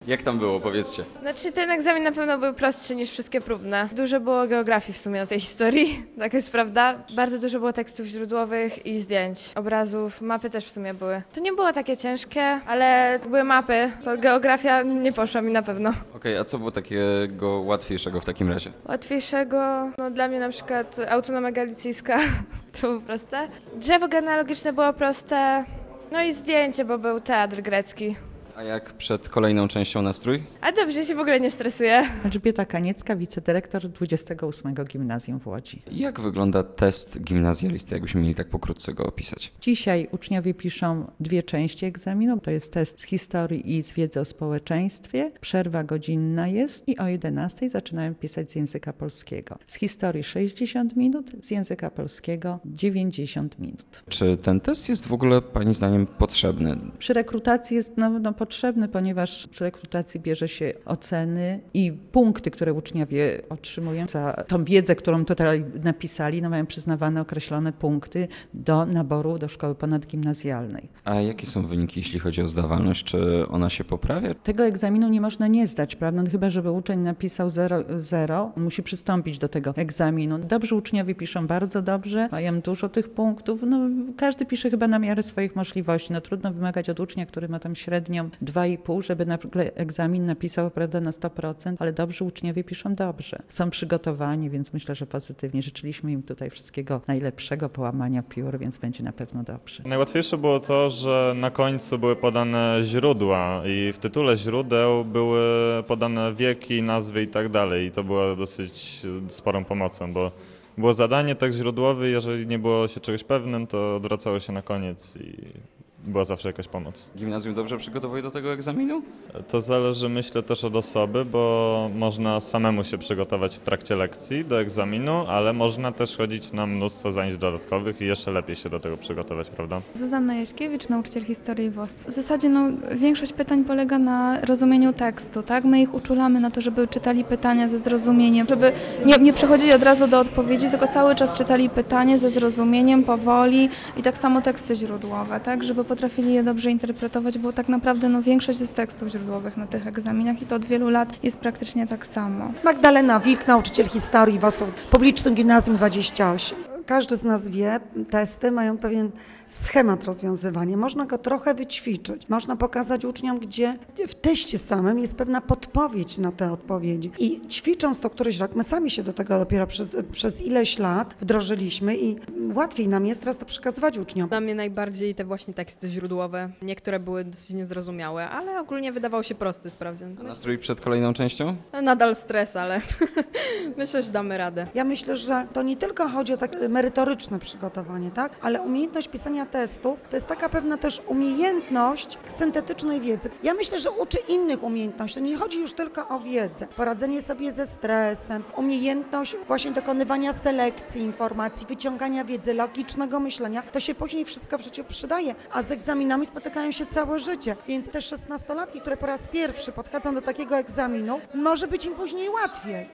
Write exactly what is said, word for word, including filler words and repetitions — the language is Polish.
Jak tam było, powiedzcie? Znaczy ten egzamin na pewno był prostszy niż wszystkie próbne. Dużo było geografii w sumie na tej historii, tak jest prawda. Bardzo dużo było tekstów źródłowych i zdjęć, obrazów, mapy też w sumie były. To nie było takie ciężkie, ale były mapy, to geografia nie poszła mi na pewno. Okej, a co było takiego łatwiejszego w takim razie? Łatwiejszego, no dla mnie na przykład autonomia galicyjska, to było proste. Drzewo genealogiczne było proste, no i zdjęcie, bo był teatr grecki. A jak przed kolejną częścią nastrój? A dobrze, ja się w ogóle nie stresuję. Elżbieta Kaniecka, wicedyrektor dwudziestego ósmego Gimnazjum w Łodzi. Jak wygląda test gimnazjalisty, jakbyśmy mieli tak pokrótce go opisać? Dzisiaj uczniowie piszą dwie części egzaminu. To jest test z historii i z wiedzy o społeczeństwie. Przerwa godzinna jest i o jedenastej zaczynają pisać z języka polskiego. Z historii sześćdziesiąt minut, z języka polskiego dziewięćdziesiąt minut. Czy ten test jest w ogóle Pani zdaniem potrzebny? Przy rekrutacji jest no, no, potrzebny, ponieważ przy rekrutacji bierze się oceny i punkty, które uczniowie otrzymują za tą wiedzę, którą tutaj napisali, no mają przyznawane określone punkty do naboru do szkoły ponadgimnazjalnej. A jakie są wyniki, jeśli chodzi o zdawalność? Czy ona się poprawia? Tego egzaminu nie można nie zdać, prawda? No, chyba żeby uczeń napisał zero, zero, musi przystąpić do tego egzaminu. Dobrzy uczniowie piszą bardzo dobrze, mają dużo tych punktów. No, każdy pisze chyba na miarę swoich możliwości. No, trudno wymagać od ucznia, który ma tam średnią dwa i pół, żeby nagle egzamin napisał, prawda, na sto procent, ale dobrzy uczniowie piszą dobrze. Są przygotowani, więc myślę, że pozytywnie. Życzyliśmy im tutaj wszystkiego najlepszego, połamania piór, więc będzie na pewno dobrze. Najłatwiejsze było to, że na końcu były podane źródła i w tytule źródeł były podane wieki, nazwy i tak dalej. I to było dosyć sporą pomocą, bo było zadanie tak źródłowe, jeżeli nie było się czegoś pewnym, to odwracało się na koniec i była zawsze jakaś pomoc. Gimnazjum dobrze przygotowuje do tego egzaminu? To zależy, myślę, też od osoby, bo można samemu się przygotować w trakcie lekcji do egzaminu, ale można też chodzić na mnóstwo zajęć dodatkowych i jeszcze lepiej się do tego przygotować, prawda? Zuzanna Jaśkiewicz, nauczyciel historii W O S. W zasadzie no, większość pytań polega na rozumieniu tekstu, tak? My ich uczulamy na to, żeby czytali pytania ze zrozumieniem, żeby nie, nie przechodzili od razu do odpowiedzi, tylko cały czas czytali pytanie ze zrozumieniem, powoli i tak samo teksty źródłowe, tak? Żeby potrafili je dobrze interpretować, bo tak naprawdę no, większość jest tekstów źródłowych na tych egzaminach i to od wielu lat jest praktycznie tak samo. Magdalena Wilk, nauczyciel historii w O S U w Publicznym Gimnazjum dwadzieścia osiem. Każdy z nas wie, testy mają pewien schemat rozwiązywania. Można go trochę wyćwiczyć. Można pokazać uczniom, gdzie w teście samym jest pewna podpowiedź na te odpowiedzi. I ćwicząc to któryś rok, my sami się do tego dopiero przez, przez ileś lat wdrożyliśmy i łatwiej nam jest teraz to przekazywać uczniom. Dla mnie najbardziej te właśnie teksty źródłowe. Niektóre były dosyć niezrozumiałe, ale ogólnie wydawał się prosty sprawdzian. A nastrój przed kolejną częścią? Nadal stres, ale myślę, że damy radę. Ja myślę, że to nie tylko chodzi o takie merytoryczne przygotowanie, tak? Ale umiejętność pisania testów to jest taka pewna też umiejętność syntetycznej wiedzy. Ja myślę, że uczy innych umiejętności. To nie chodzi już tylko o wiedzę. Poradzenie sobie ze stresem, umiejętność właśnie dokonywania selekcji informacji, wyciągania wiedzy, logicznego myślenia. To się później wszystko w życiu przydaje, a z egzaminami spotykają się całe życie. Więc te szesnastolatki, które po raz pierwszy podchodzą do takiego egzaminu, może być im później łatwiej.